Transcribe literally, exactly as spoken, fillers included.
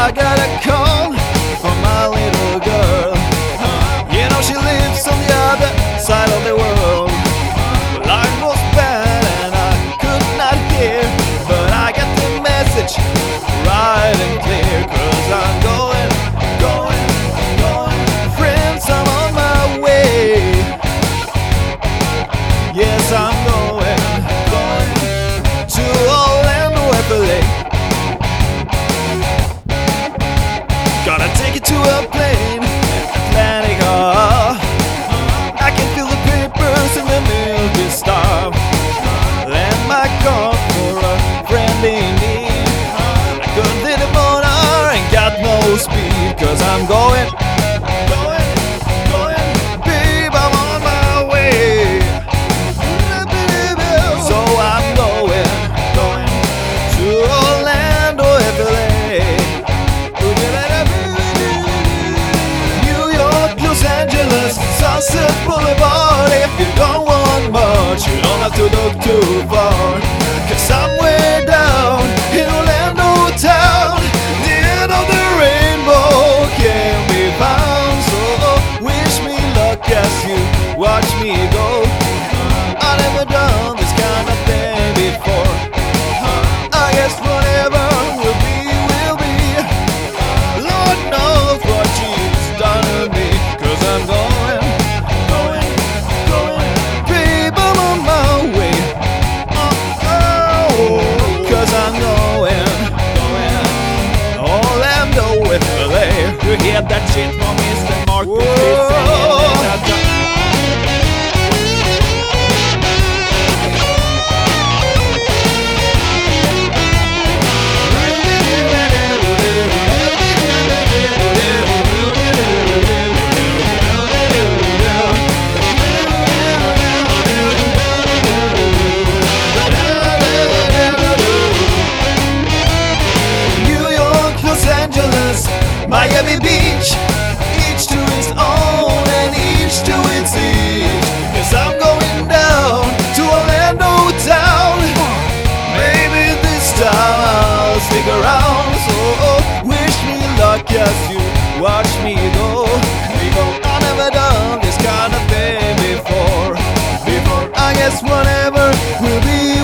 I got a call from my little girl. You know she lives on the other side of the world. Life was bad and I could not hear, but I got the message right and clear. Cause I'm going, going, going, friends, I'm on my way. Yes, I'm going, going to Orlando, F L A. Gonna take it to a plane, Atlantic, oh. I can feel the papers in the Milky Star. Land my car for a friend in need. I couldn't hit a motor, ain't got no speed. Cause I'm going, going, going, babe, I'm on my way. So I'm going, going to Orlando, F L A. Los Angeles, Sunset Boulevard. If you don't want much, you don't have to look too far. Cause I'm way down in Orlando town. The end of the rainbow can be found. So wish me luck as you watch me go. I never done this kind of thing before. I guess whatever will be, will be. Lord knows what she's done to me. Cause I'm going, going, going, babe, I'm on my way. Oh, oh, cause I'm going, going, Orlando, F L A. You hear that shit from Mister Mark? Miami Beach, each to its own and each to its each. Cause I'm going down to Orlando town. Maybe this time I'll stick around. So wish me luck as you watch me go. Because I've never done this kind of thing before. Before I guess whatever will be.